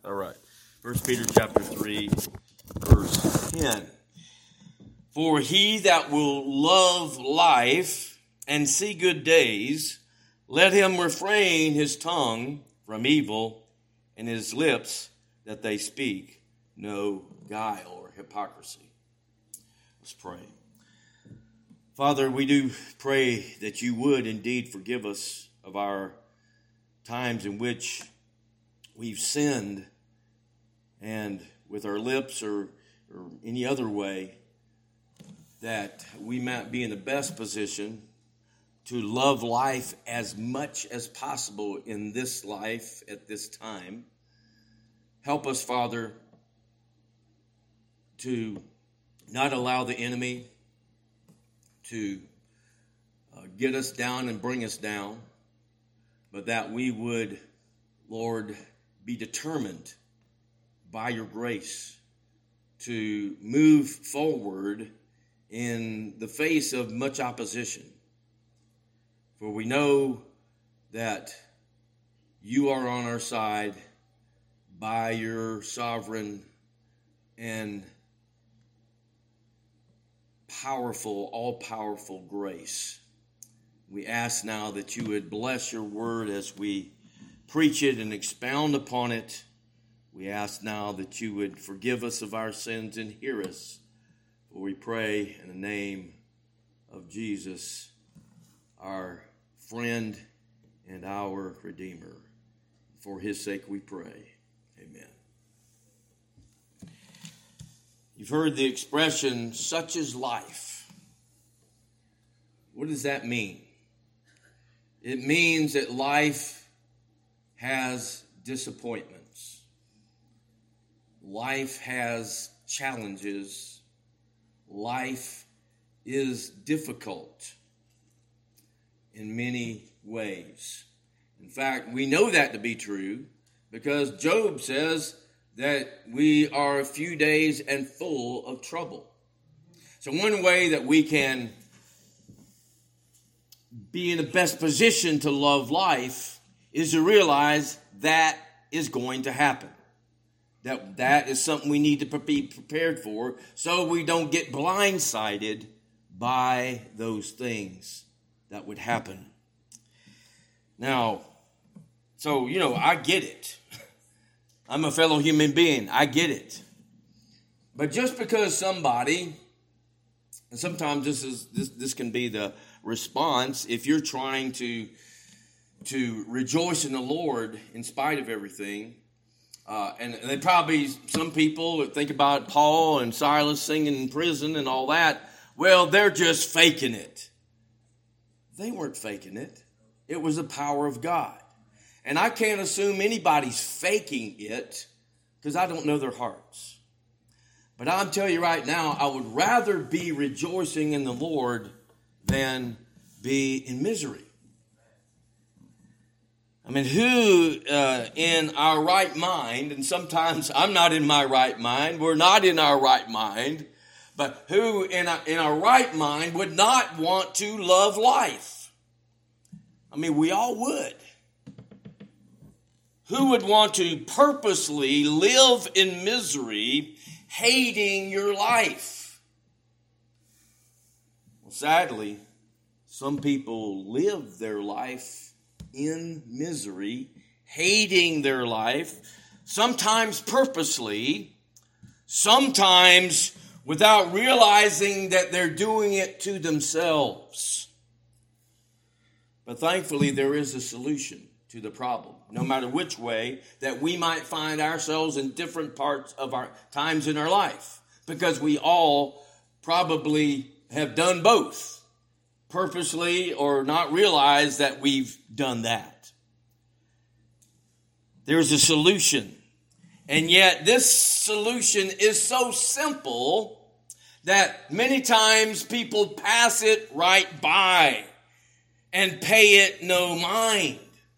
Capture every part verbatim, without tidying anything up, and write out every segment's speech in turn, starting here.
All right. First Peter chapter three, verse ten. For he that will love life and see good days, let him refrain his tongue from evil and his lips that they speak no guile or hypocrisy. Let's pray. Father, we do pray that you would indeed forgive us of our times in which we've sinned, and with our lips or, or any other way, that we might be in the best position to love life as much as possible in this life at this time. Help us, Father, to not allow the enemy to uh, get us down and bring us down, but that we would, Lord, be determined by your grace to move forward in the face of much opposition. For we know that you are on our side by your sovereign and powerful, all-powerful grace. We ask now that you would bless your word as we preach it and expound upon it. We ask now that you would forgive us of our sins and hear us. For we pray in the name of Jesus, our friend and our Redeemer. For his sake we pray. Amen. You've heard the expression, such is life. What does that mean? It means that life has disappointments. Life has challenges. Life is difficult in many ways. In fact, we know that to be true because Job says that we are a few days and full of trouble. So one way that we can be in the best position to love life is to realize that is going to happen. That that is something we need to be prepared for so we don't get blindsided by those things that would happen. Now, so, you know, I get it. I'm a fellow human being. I get it. But just because somebody, and sometimes this is this, this can be the response if you're trying to, to rejoice in the Lord in spite of everything. Uh, and they probably, some people think about Paul and Silas singing in prison and all that. Well, they're just faking it. They weren't faking it. It was the power of God. And I can't assume anybody's faking it because I don't know their hearts. But I'm telling you right now, I would rather be rejoicing in the Lord than be in misery. I mean, who uh, in our right mind, and sometimes I'm not in my right mind, we're not in our right mind, but who in our, in our right mind would not want to love life? I mean, we all would. Who would want to purposely live in misery, hating your life? Well, sadly, some people live their life in misery, hating their life, sometimes purposely, sometimes without realizing that they're doing it to themselves. But thankfully, there is a solution to the problem, no matter which way that we might find ourselves in different parts of our times in our life, because we all probably have done both. Purposely or not realize that we've done that. There's a solution. And yet this solution is so simple that many times people pass it right by and pay it no mind.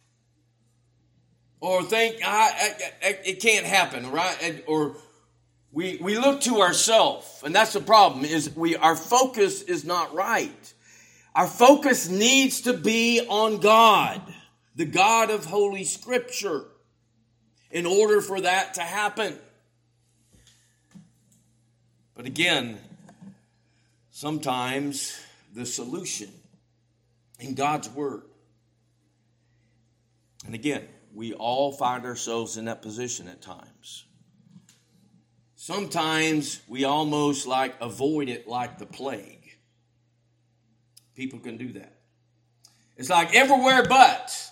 Or think, I, I, I, it can't happen, right? Or we we look to ourselves, and that's the problem, is we our focus is not right. Our focus needs to be on God, the God of Holy Scripture. in order for that to happen. But again, sometimes the solution in God's Word. And again, we all find ourselves in that position at times. Sometimes we almost like avoid it like the plague. People can do that. It's like everywhere but.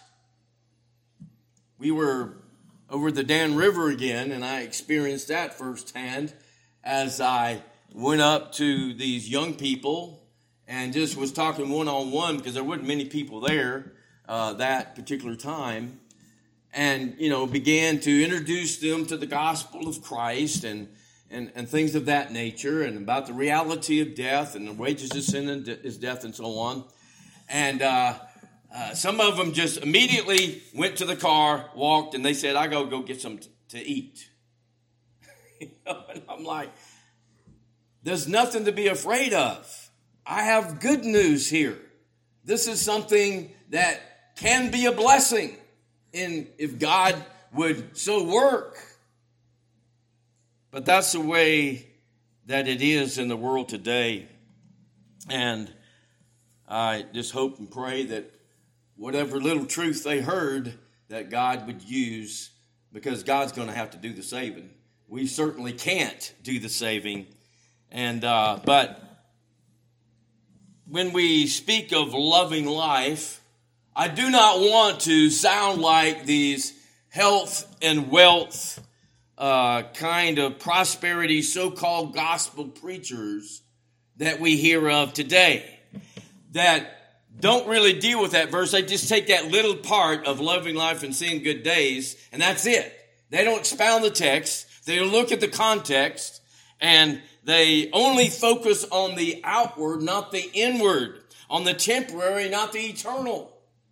We were over the Dan River again, and I experienced that firsthand as I went up to these young people and just was talking one-on-one because there wasn't many people there uh, that particular time. And, you know, began to introduce them to the gospel of Christ and, and, and things of that nature, and about the reality of death and the wages of sin is death and so on. And uh, uh, some of them just immediately went to the car, walked, and they said, I go go get some t- to eat. You know, and I'm like, there's nothing to be afraid of. I have good news here. This is something that can be a blessing. And if God would so work. But that's the way that it is in the world today. And I just hope and pray that whatever little truth they heard, that God would use, because God's going to have to do the saving. We certainly can't do the saving. And uh, but when we speak of loving life, I do not want to sound like these health and wealth uh, kind of prosperity so-called gospel preachers that we hear of today that don't really deal with that verse. They just take that little part of loving life and seeing good days, and that's it. They don't expound the text. They don't look at the context, and they only focus on the outward, not the inward, on the temporary, not the eternal.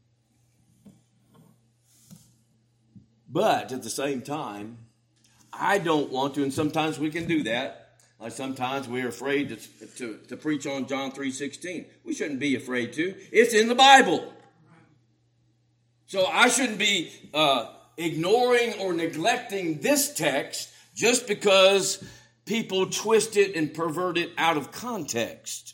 But at the same time, I don't want to, and sometimes we can do that. Like sometimes we're afraid to, to, to preach on John three sixteen. We shouldn't be afraid to. It's in the Bible. So I shouldn't be uh, ignoring or neglecting this text just because people twist it and pervert it out of context.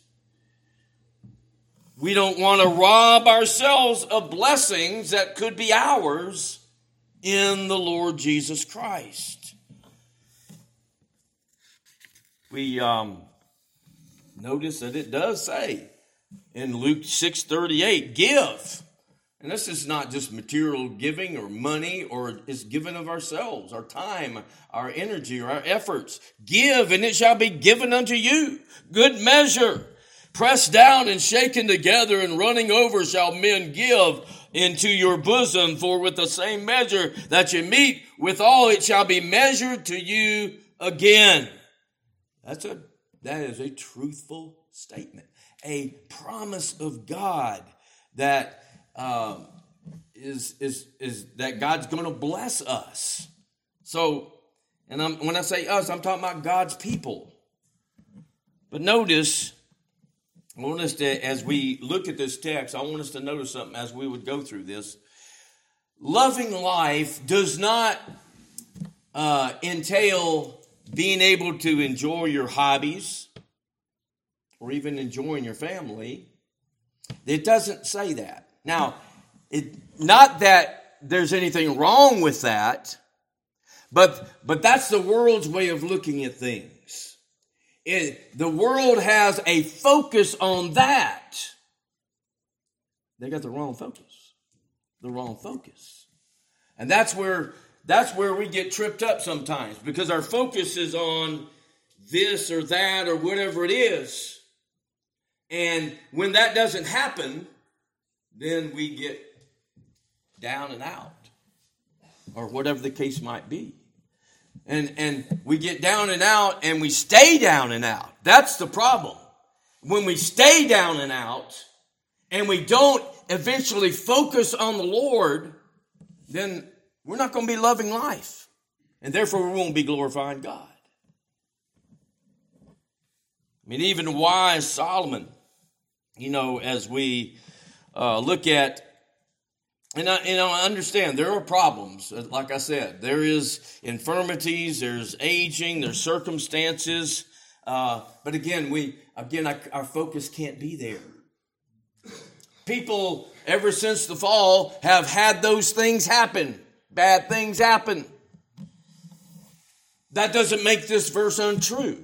We don't want to rob ourselves of blessings that could be ours in the Lord Jesus Christ. We um, notice that it does say in Luke six thirty-eight, give. And this is not just material giving or money, or it's giving of ourselves, our time, our energy, or our efforts. Give, and it shall be given unto you. Good measure, pressed down and shaken together and running over shall men give into your bosom, for with the same measure that you meet withal, it shall be measured to you again. That's a, that is a truthful statement, a promise of God that um, is, is, is that God's going to bless us. So, and I'm, when I say us, I'm talking about God's people. But notice, I want us to, as we look at this text, I want us to notice something as we would go through this. Loving life does not uh, entail being able to enjoy your hobbies or even enjoying your family. It doesn't say that. Now, it, not that there's anything wrong with that, but, but that's the world's way of looking at things. It, the world has a focus on that. They got the wrong focus. The wrong focus. And that's where that's where we get tripped up sometimes, because our focus is on this or that or whatever it is. And when that doesn't happen, then we get down and out, or whatever the case might be. And and we get down and out, and we stay down and out. That's the problem. When we stay down and out, and we don't eventually focus on the Lord, then we're not going to be loving life. And therefore, we won't be glorifying God. I mean, even wise Solomon, you know, as we uh, look at And I, you know, I understand there are problems. Like I said, there is infirmities, there's aging, there's circumstances. Uh, but again, we again I, our focus can't be there. People, ever since the fall, have had those things happen. Bad things happen. That doesn't make this verse untrue.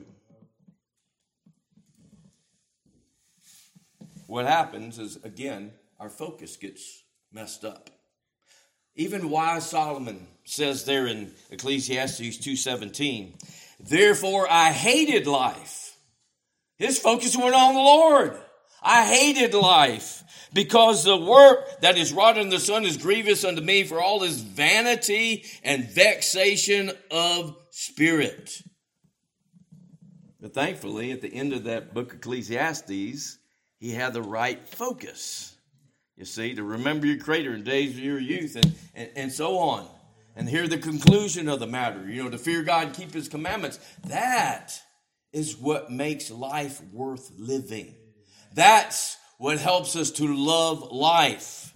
What happens is, again, our focus gets messed up. Even wise Solomon says there in Ecclesiastes two seventeen, therefore I hated life. His focus went on the Lord. I hated life because the work that is wrought in the sun is grievous unto me, for all is vanity and vexation of spirit. But thankfully, at the end of that book, Ecclesiastes, he had the right focus. You see, to remember your Creator in days of your youth, and, and, and so on. And hear the conclusion of the matter. You know, to fear God and keep His commandments. That is what makes life worth living. That's what helps us to love life.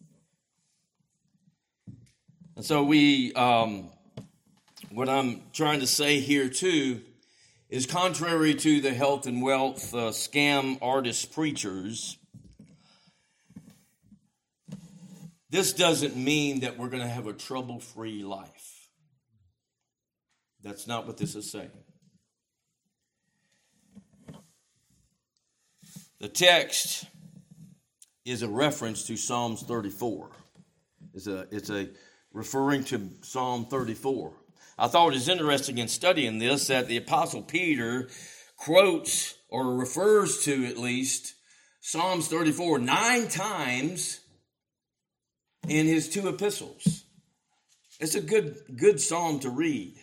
And so we, um, what I'm trying to say here too, is contrary to the health and wealth uh, scam artist preachers, this doesn't mean that we're going to have a trouble-free life. That's not what this is saying. The text is a reference to Psalms thirty-four. It's a, it's a referring to Psalm thirty-four. I thought it was interesting in studying this that the Apostle Peter quotes, or refers to at least, Psalms thirty-four nine times in his two epistles. It's a good, good psalm to read.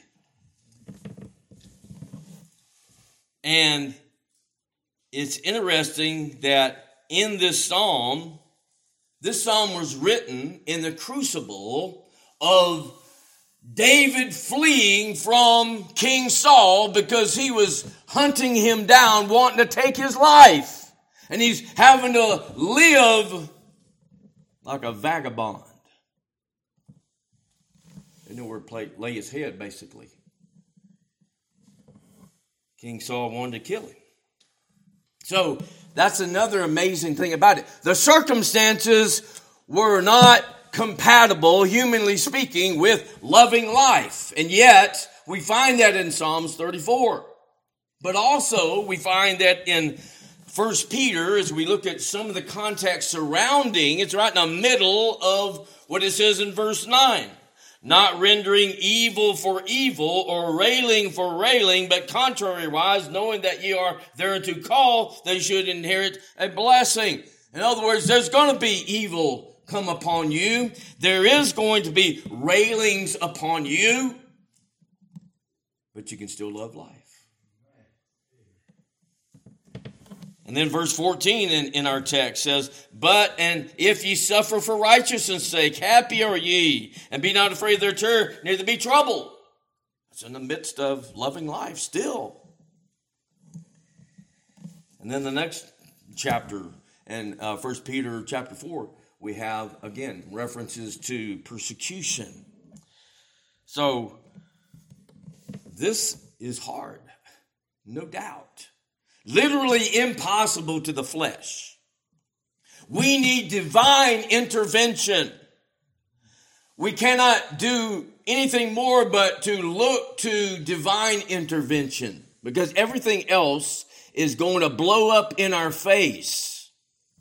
And it's interesting that in this psalm, this psalm was written in the crucible of David fleeing from King Saul because he was hunting him down, wanting to take his life. And he's having to live like a vagabond. They knew where to lay his head, basically. King Saul wanted to kill him. So that's another amazing thing about it. The circumstances were not compatible, humanly speaking, with loving life. And yet, we find that in Psalms thirty-four. But also, we find that in First Peter, as we look at some of the context surrounding, it's right in the middle of what it says in verse nine. Not rendering evil for evil or railing for railing, but contrariwise, knowing that ye are thereunto called, they should inherit a blessing. In other words, there's going to be evil come upon you. There is going to be railings upon you, but you can still love life. And then verse fourteen in, in our text says, but, and if ye suffer for righteousness' sake, happy are ye, and be not afraid of their terror, neither be troubled. It's in the midst of loving life still. And then the next chapter, in uh, First Peter chapter four, we have, again, references to persecution. So, this is hard, no doubt. Literally impossible to the flesh. We need divine intervention. We cannot do anything more but to look to divine intervention, because everything else is going to blow up in our face.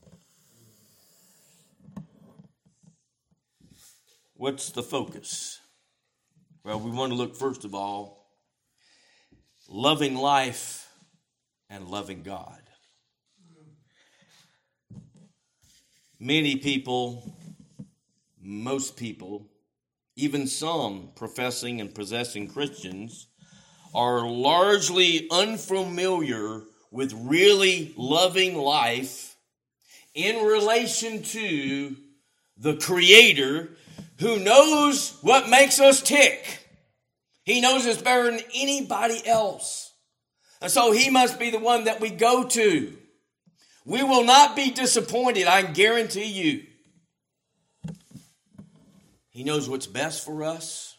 What's the focus? Well, we want to look, first of all, loving life and loving God. Many people, most people, even some professing and possessing Christians, are largely unfamiliar with really loving life in relation to the Creator, who knows what makes us tick. He knows us better than anybody else. And so He must be the one that we go to. We will not be disappointed, I guarantee you. He knows what's best for us.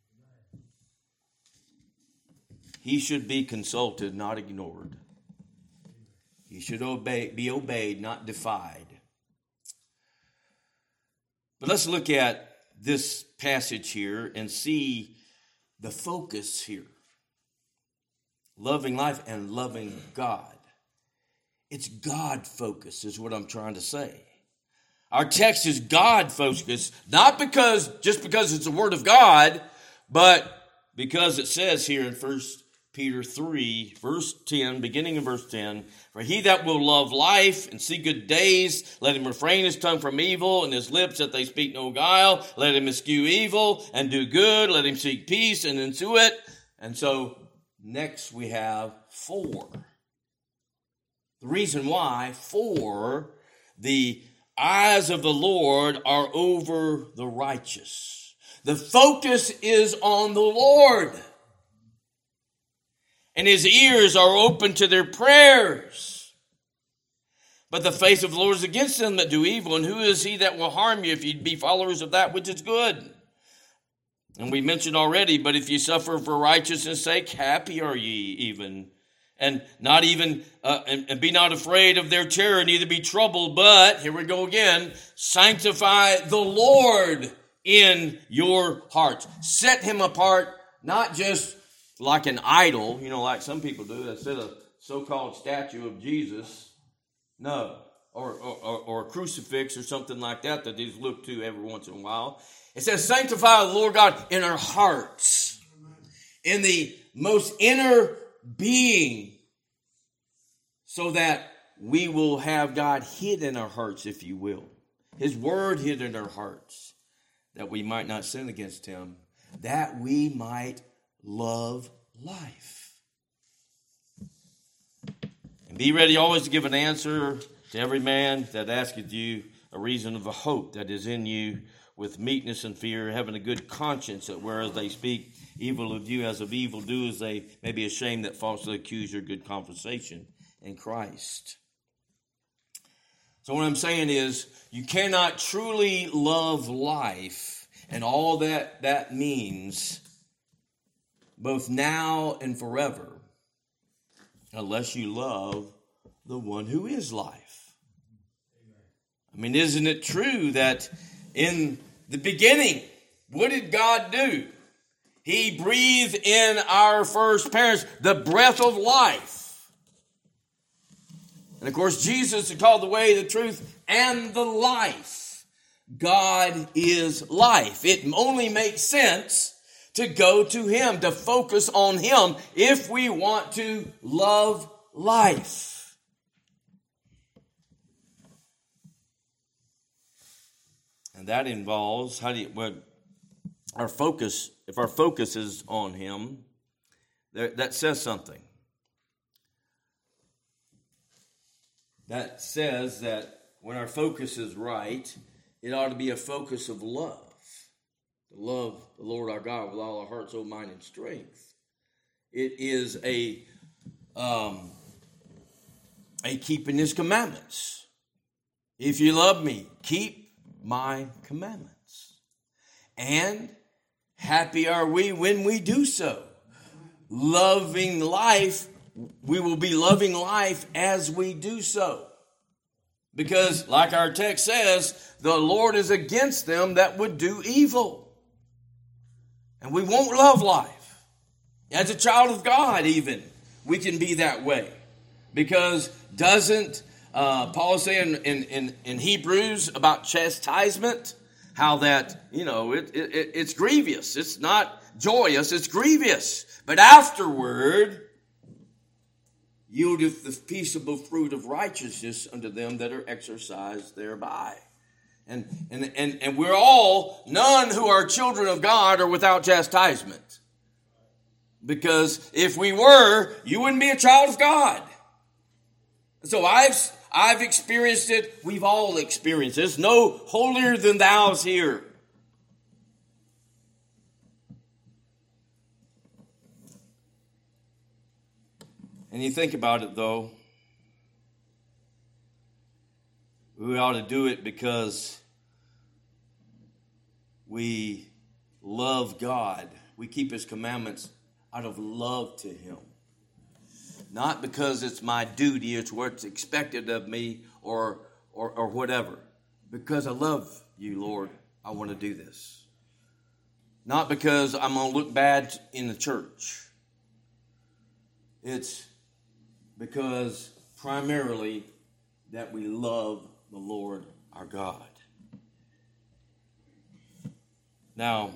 He should be consulted, not ignored. He should obey, be obeyed, not defied. But let's look at this passage here and see the focus here. Loving life and loving God. It's God focus is what I'm trying to say. Our text is God focused, not because just because it's the word of God, but because it says here in First Peter three, verse ten, beginning in verse ten, for he that will love life and see good days, let him refrain his tongue from evil and his lips that they speak no guile. Let him eschew evil and do good. Let him seek peace and ensue it. And so next we have four. The reason why, for the eyes of the Lord are over the righteous. The focus is on the Lord. And his ears are open to their prayers. But the face of the Lord is against them that do evil. And who is he that will harm you if you be followers of that which is good? And we mentioned already, but if you suffer for righteousness' sake, happy are ye even. And not even, uh, and, and be not afraid of their terror, neither be troubled, but, here we go again, sanctify the Lord in your hearts. Set him apart, not just like an idol, you know, like some people do, that set a so-called statue of Jesus. No. Or, or, or a crucifix or something like that that they look to every once in a while. It says, sanctify the Lord God in our hearts. In the most inner being, so that we will have God hid in our hearts, if you will. His word hid in our hearts, that we might not sin against him, that we might love life. And be ready always to give an answer to every man that asketh you a reason of the hope that is in you, with meekness and fear, having a good conscience, that whereas they speak evil of you as of evildoers, they may be ashamed that falsely accuse your good conversation in Christ. So what I'm saying is, you cannot truly love life and all that that means, both now and forever, unless you love the one who is life. I mean, isn't it true that in the beginning, what did God do? He breathed in our first parents the breath of life. And of course, Jesus is called the way, the truth, and the life. God is life. It only makes sense to go to him, to focus on him, if we want to love life. And that involves, how do you, well, our focus, if our focus is on him, that, that says something. That says that when our focus is right, it ought to be a focus of love. To love the Lord our God with all our heart, soul, mind, and strength. It is a, um, a keeping his commandments. If you love me, keep my commandments. And happy are we when we do so. Loving life, we will be loving life as we do so. Because, like our text says, the Lord is against them that would do evil. And we won't love life. As a child of God, even, we can be that way. Because doesn't uh, Paul say in, in, in, in Hebrews about chastisement, how that, you know, it, it it's grievous. It's not joyous, it's grievous. But afterward, yieldeth the peaceable fruit of righteousness unto them that are exercised thereby. And, and, and, and we're all, none who are children of God are without chastisement. Because if we were, you wouldn't be a child of God. So I've, I've experienced it. We've all experienced it. There's no holier than thou's here. And you think about it, though, we ought to do it because we love God. We keep his commandments out of love to him. Not because it's my duty, it's what's expected of me or, or, or whatever. Because I love you, Lord, I want to do this. Not because I'm going to look bad in the church. It's because primarily that we love the Lord our God. Now,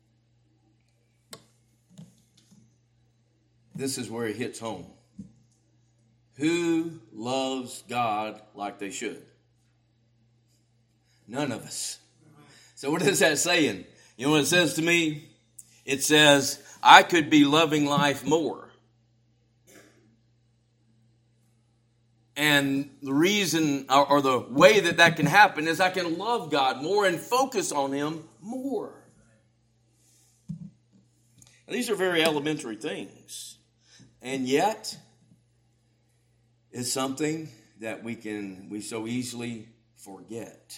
this is where it hits home. Who loves God like they should? None of us. So what is that saying? You know what it says to me? It says, I could be loving life more. And the reason or, or the way that that can happen is I can love God more and focus on him more. Now, these are very elementary things. And yet, it's something that we can we so easily forget.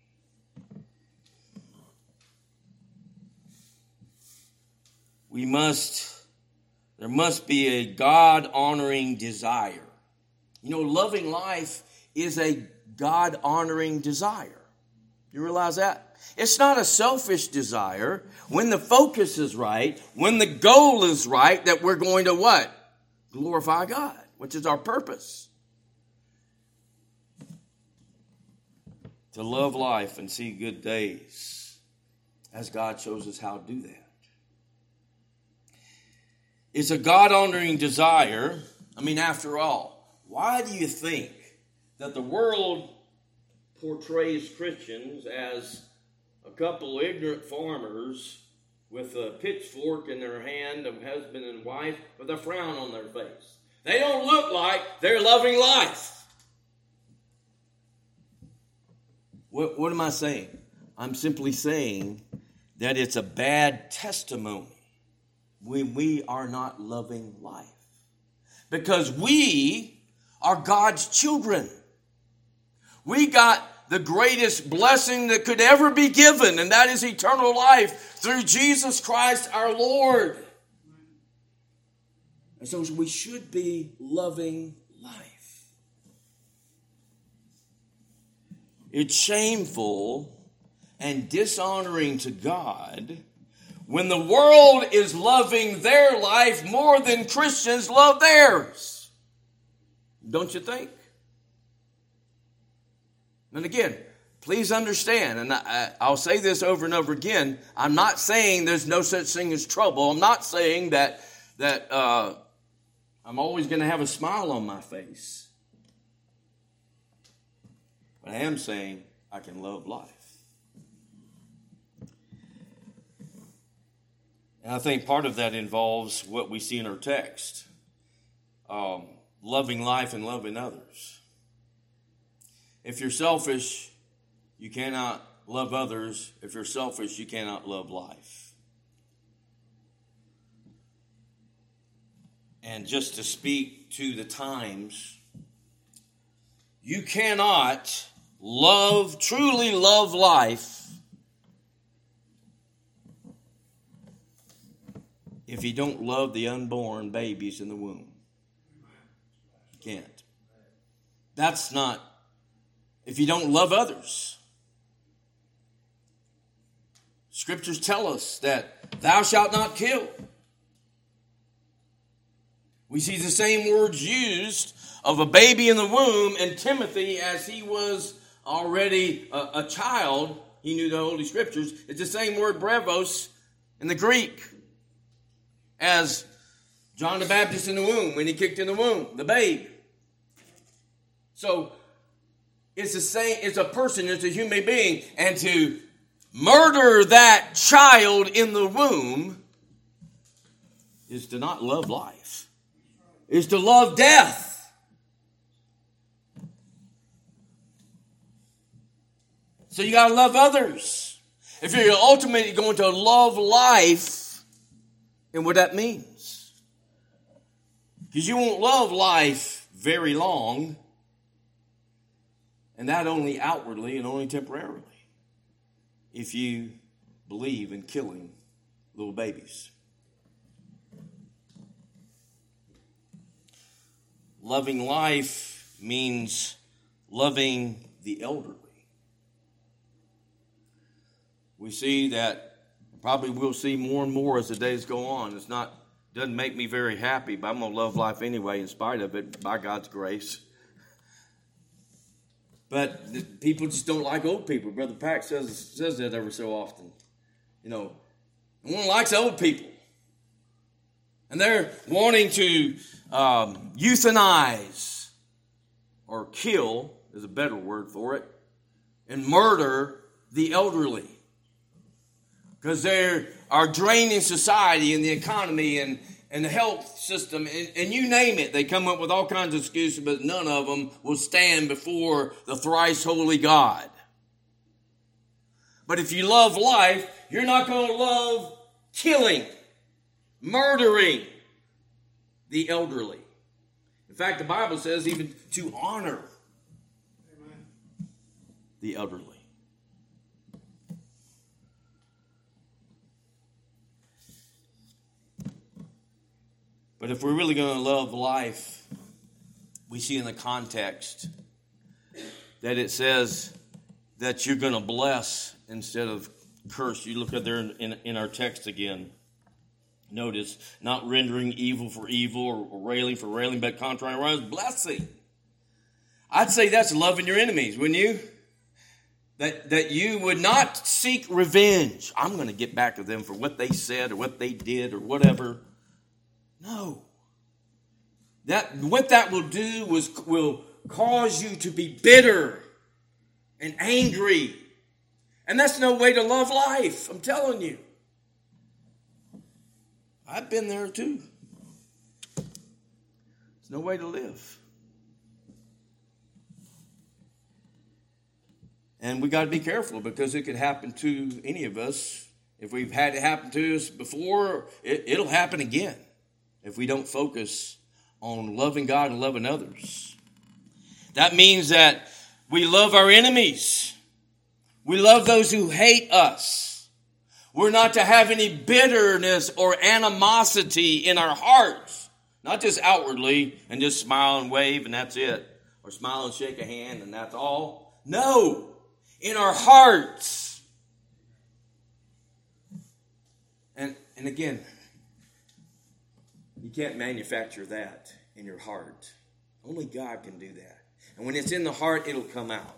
We must, there must be a God-honoring desire. You know, loving life is a God-honoring desire. You realize that? It's not a selfish desire. When the focus is right, when the goal is right, that we're going to what? Glorify God, which is our purpose. To love life and see good days, as God shows us how to do that. It's a God-honoring desire. I mean, after all, why do you think that the world portrays Christians as a couple ignorant farmers with a pitchfork in their hand, a husband and wife, with a frown on their face? They don't look like they're loving life. What, what am I saying? I'm simply saying that it's a bad testimony when we are not loving life. Because we are God's children. We got the greatest blessing that could ever be given, and that is eternal life through Jesus Christ our Lord. And so we should be loving life. It's shameful and dishonoring to God when the world is loving their life more than Christians love theirs. Don't you think? And again, please understand, and I, I'll say this over and over again, I'm not saying there's no such thing as trouble. I'm not saying that, that uh, I'm always going to have a smile on my face. But I am saying I can love life. And I think part of that involves what we see in our text. Um, loving life and loving others. If you're selfish, you cannot love others. If you're selfish, you cannot love life. And just to speak to the times, you cannot love, truly love life if you don't love the unborn babies in the womb. You can't. That's not, if you don't love others. Scriptures tell us that thou shalt not kill. We see the same words used of a baby in the womb and Timothy as he was already a, a child. He knew the Holy Scriptures. It's the same word brevos in the Greek as John the Baptist in the womb, when he kicked in the womb, the babe. So it's the same, it's a person, it's a human being, and to murder that child in the womb is to not love life, is to love death. So you got to love others. If you're ultimately going to love life, and what that means. Because you won't love life very long, and that only outwardly and only temporarily, if you believe in killing little babies. Loving life means loving the elderly. We see that, probably we'll see more and more as the days go on. It's not, doesn't make me very happy, but I'm going to love life anyway in spite of it, by God's grace. But the, people just don't like old people. Brother Pack says, says that every so often. You know, no one likes old people. And they're wanting to um, euthanize, or kill is a better word for it, and murder the elderly. Because they are draining society and the economy and, and the health system, and, and you name it. They come up with all kinds of excuses, but none of them will stand before the thrice holy God. But if you love life, you're not going to love killing, murdering the elderly. In fact, the Bible says even to honor Amen. The elderly. But if we're really going to love life, we see in the context that it says that you're going to bless instead of curse. You look at there in, in, in our text again. Notice, not rendering evil for evil or, or railing for railing, but contrary, blessing. I'd say that's loving your enemies, wouldn't you? That, that you would not seek revenge. I'm going to get back to them for what they said or what they did or whatever. No. That what that will do was will cause you to be bitter and angry. And that's no way to love life, I'm telling you. I've been there too. There's no way to live. And we got to be careful because it could happen to any of us. If we've had it happen to us before, it, it'll happen again if we don't focus on loving God and loving others. That means that we love our enemies. We love those who hate us. We're not to have any bitterness or animosity in our hearts. Not just outwardly and just smile and wave and that's it. Or smile and shake a hand and that's all. No. In our hearts. And, and again, you can't manufacture that in your heart. Only God can do that. And when it's in the heart, it'll come out.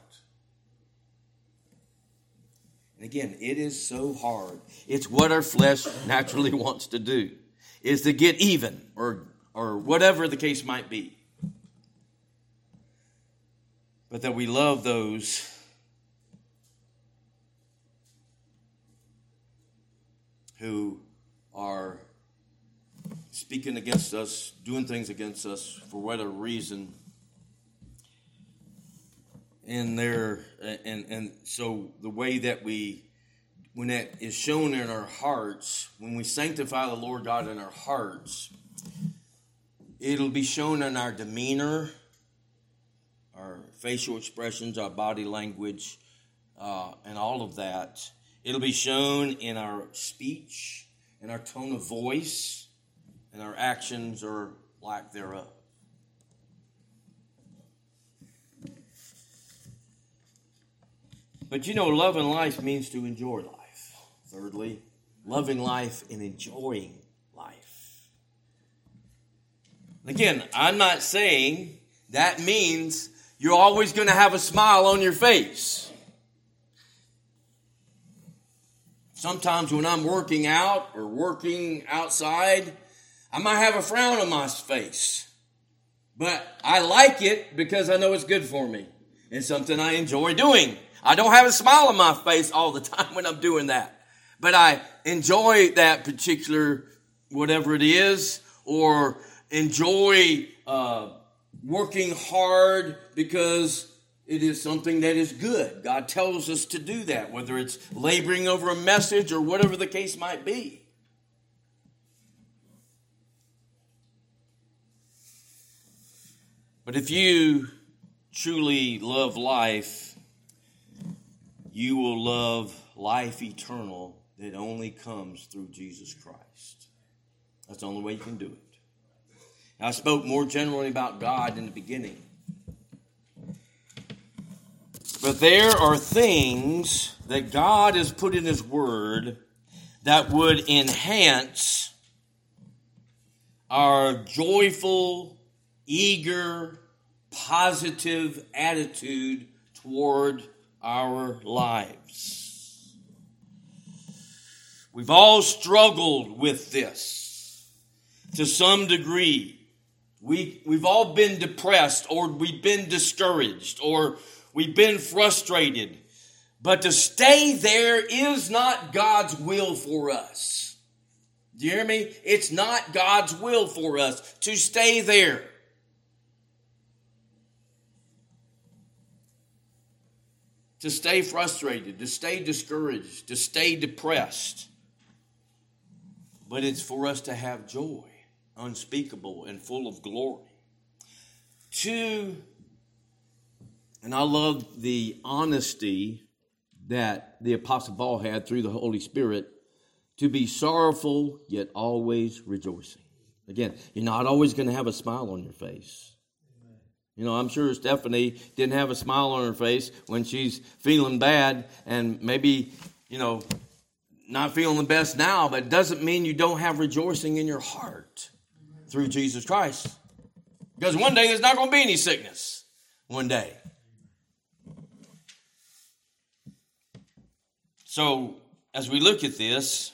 And again, it is so hard. It's what our flesh naturally wants to do, is to get even or, or whatever the case might be. But that we love those who are speaking against us, doing things against us for whatever reason. And there, and and so the way that we, when that is shown in our hearts, when we sanctify the Lord God in our hearts, it'll be shown in our demeanor, our facial expressions, our body language, uh, and all of that. It'll be shown in our speech, in our tone of voice, and our actions or lack thereof. But you know, loving life means to enjoy life. Thirdly, loving life and enjoying life. Again, I'm not saying that means you're always going to have a smile on your face. Sometimes when I'm working out or working outside, I might have a frown on my face. But I like it because I know it's good for me. It's something I enjoy doing. I don't have a smile on my face all the time when I'm doing that. But I enjoy that particular whatever it is, or enjoy uh, working hard because it is something that is good. God tells us to do that, whether it's laboring over a message or whatever the case might be. But if you truly love life, you will love life eternal that only comes through Jesus Christ. That's the only way you can do it. I spoke more generally about God in the beginning. But there are things that God has put in His Word that would enhance our joyful, eager, positive attitude toward our lives. We've all struggled with this to some degree. We, we've all been depressed, or we've been discouraged, or we've been frustrated. But to stay there is not God's will for us. Do you hear me? It's not God's will for us to stay there. To stay frustrated, to stay discouraged, to stay depressed. But it's for us to have joy, unspeakable and full of glory. To, and I love the honesty that the Apostle Paul had through the Holy Spirit, to be sorrowful yet always rejoicing. Again, you're not always going to have a smile on your face. You know, I'm sure Stephanie didn't have a smile on her face when she's feeling bad, and maybe, you know, not feeling the best now, but it doesn't mean you don't have rejoicing in your heart through Jesus Christ. Because one day there's not going to be any sickness. One day. So, as we look at this,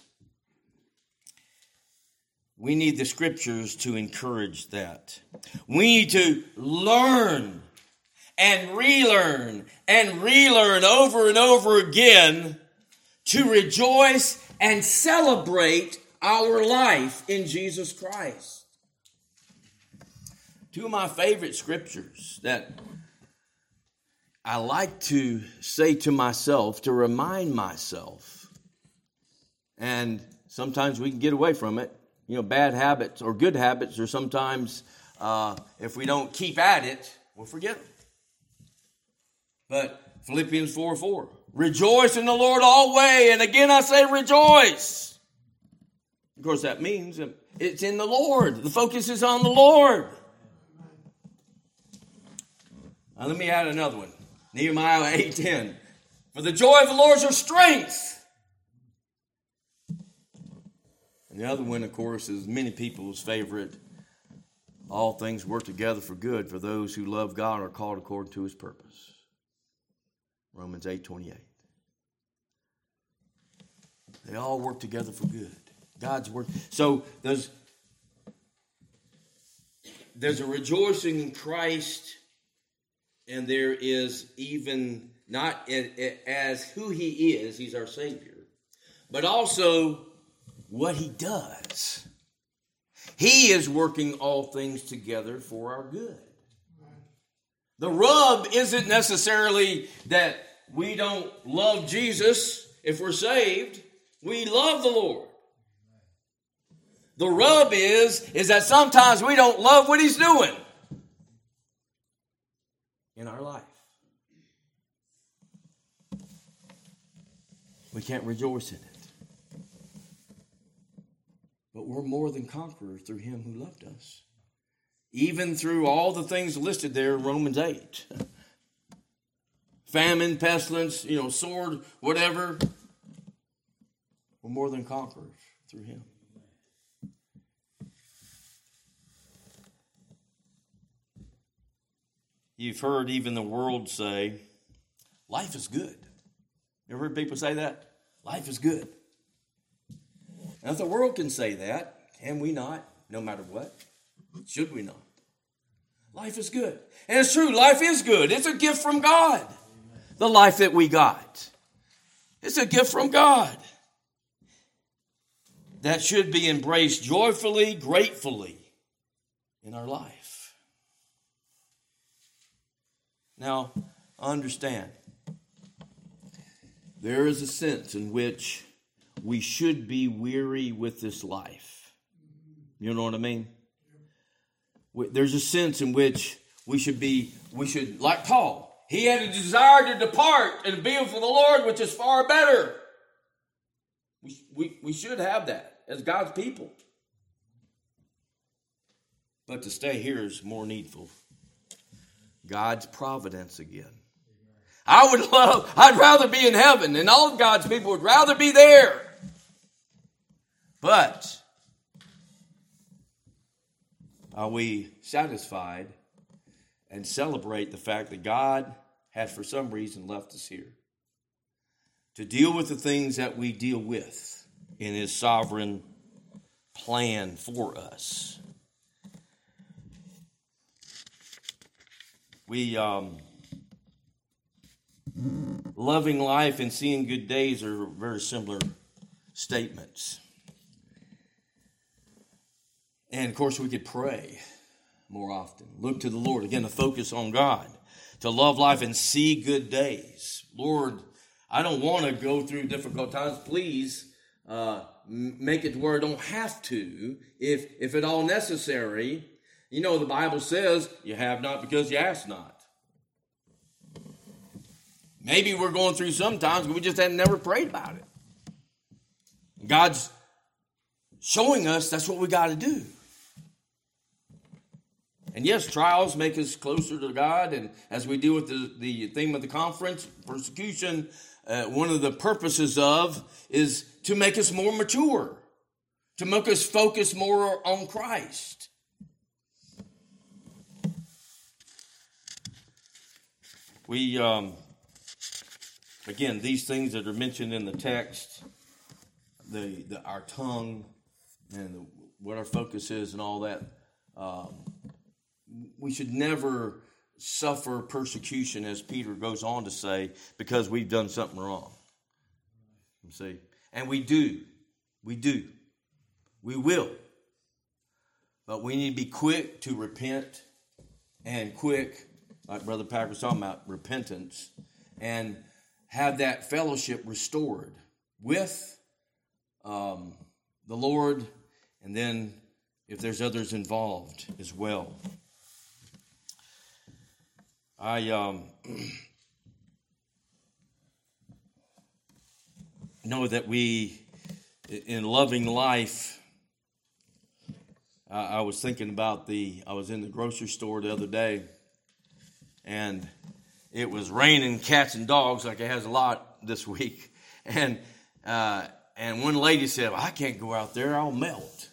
we need the scriptures to encourage that. We need to learn and relearn and relearn over and over again to rejoice and celebrate our life in Jesus Christ. Two of my favorite scriptures that I like to say to myself, to remind myself, and sometimes we can get away from it. You know, bad habits or good habits are sometimes, uh, if we don't keep at it, we'll forget them. But Philippians four four, rejoice in the Lord always, and again I say rejoice. Of course, that means it's in the Lord. The focus is on the Lord. Now, let me add another one. Nehemiah eight ten. For the joy of the Lord is your strength. And the other one, of course, is many people's favorite. All things work together for good for those who love God and are called according to His purpose. Romans eight twenty-eight. They all work together for good. God's work. So there's, there's a rejoicing in Christ. And there is even not as who He is, He's our Savior, but also what He does. He is working all things together for our good. The rub isn't necessarily that we don't love Jesus if we're saved. We love the Lord. The rub is, is that sometimes we don't love what He's doing in our life. We can't rejoice in it. But we're more than conquerors through Him who loved us. Even through all the things listed there in Romans eight. Famine, pestilence, you know, sword, whatever. We're more than conquerors through Him. You've heard even the world say, life is good. You ever heard people say that? Life is good. Now, if the world can say that, can we not, no matter what? Should we not? Life is good. And it's true, life is good. It's a gift from God. The life that we got. It's a gift from God. That should be embraced joyfully, gratefully in our life. Now, understand, there is a sense in which we should be weary with this life. You know what I mean? There's a sense in which we should be, we should, like Paul, he had a desire to depart and be with the Lord, which is far better. We, we, we should have that as God's people. But to stay here is more needful. God's providence again. I would love, I'd rather be in heaven, and all of God's people would rather be there. But are we satisfied and celebrate the fact that God has for some reason left us here to deal with the things that we deal with in His sovereign plan for us? We, um, loving life and seeing good days are very similar statements. And of course, we could pray more often. Look to the Lord. Again, to focus on God. To love life and see good days. Lord, I don't want to go through difficult times. Please uh, make it where I don't have to, if, if at all necessary. You know, the Bible says, you have not because you ask not. Maybe we're going through sometimes, but we just had never prayed about it. God's showing us that's what we got to do. And yes, trials make us closer to God. And as we deal with the, the theme of the conference, persecution, uh, one of the purposes of is to make us more mature, to make us focus more on Christ. We, um, again, these things that are mentioned in the text, the, the our tongue and the, what our focus is and all that, um, we should never suffer persecution, as Peter goes on to say, because we've done something wrong. You see? And we do. We do. We will. But we need to be quick to repent and quick, like Brother Packer was talking about, repentance, and have that fellowship restored with um, the Lord, and then if there's others involved as well. I um, know that we, in loving life, uh, I was thinking about the, I was in the grocery store the other day, and it was raining cats and dogs like it has a lot this week. And uh, and one lady said, well, I can't go out there, I'll melt.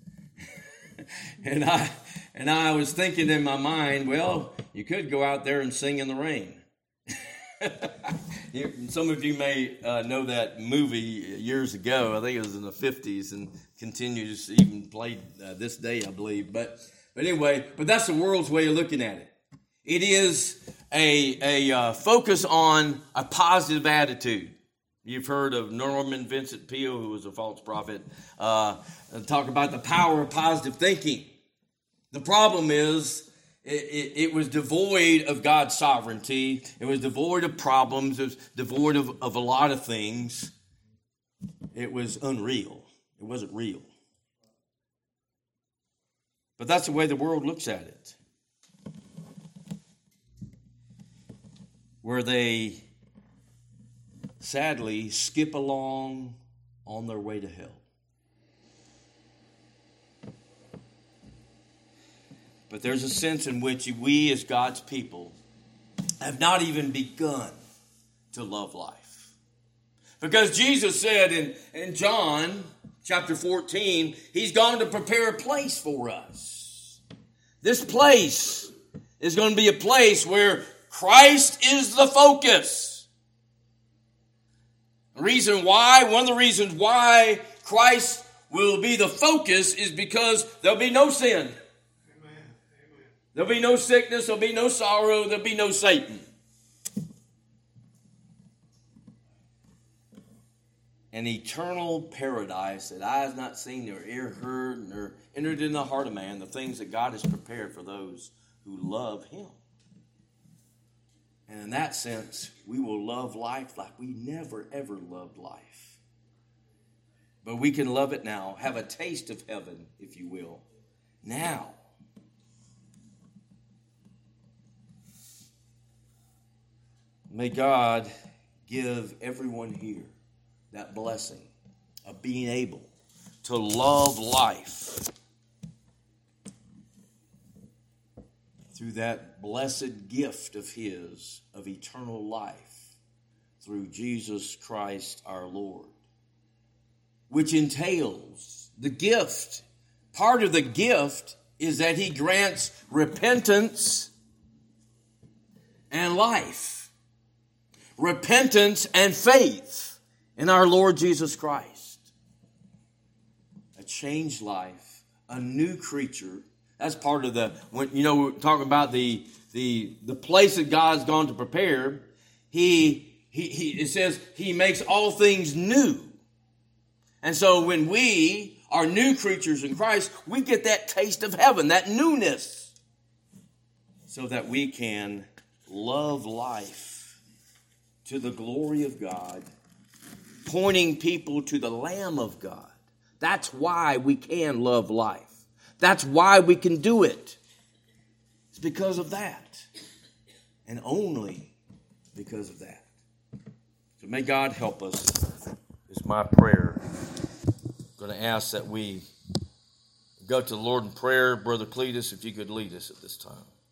and I and I was thinking in my mind, well, you could go out there and sing in the rain. Some of you may uh, know that movie years ago. I think it was in the fifties and continues to even play uh, this day, I believe. But but anyway, but that's the world's way of looking at it. It is a, a uh, focus on a positive attitude. You've heard of Norman Vincent Peale, who was a false prophet, uh, talk about the power of positive thinking. The problem is it, it, it was devoid of God's sovereignty. It was devoid of problems. It was devoid of, of a lot of things. It was unreal. It wasn't real. But that's the way the world looks at it. Where they sadly skip along on their way to hell. But there's a sense in which we as God's people have not even begun to love life. Because Jesus said in, in John chapter fourteen, He's gone to prepare a place for us. This place is going to be a place where Christ is the focus. The reason why, one of the reasons why Christ will be the focus is because there'll be no sin. Amen. Amen. There'll be no sickness, there'll be no sorrow, there'll be no Satan. An eternal paradise that eye has not seen, nor ear heard, nor entered in the heart of man, the things that God has prepared for those who love Him. And in that sense, we will love life like we never, ever loved life. But we can love it now, have a taste of heaven, if you will, now. May God give everyone here that blessing of being able to love life through that blessed gift of His of eternal life through Jesus Christ our Lord, which entails the gift. Part of the gift is that He grants repentance and life, repentance and faith in our Lord Jesus Christ. A changed life, a new creature. That's part of the, when, you know, we're talking about the the the place that God's gone to prepare. He, he, he it says He makes all things new. And so when we are new creatures in Christ, we get that taste of heaven, that newness, so that we can love life to the glory of God, pointing people to the Lamb of God. That's why we can love life. That's why we can do it. It's because of that. And only because of that. So may God help us, is my prayer. I'm going to ask that we go to the Lord in prayer. Brother Cletus, if you could lead us at this time.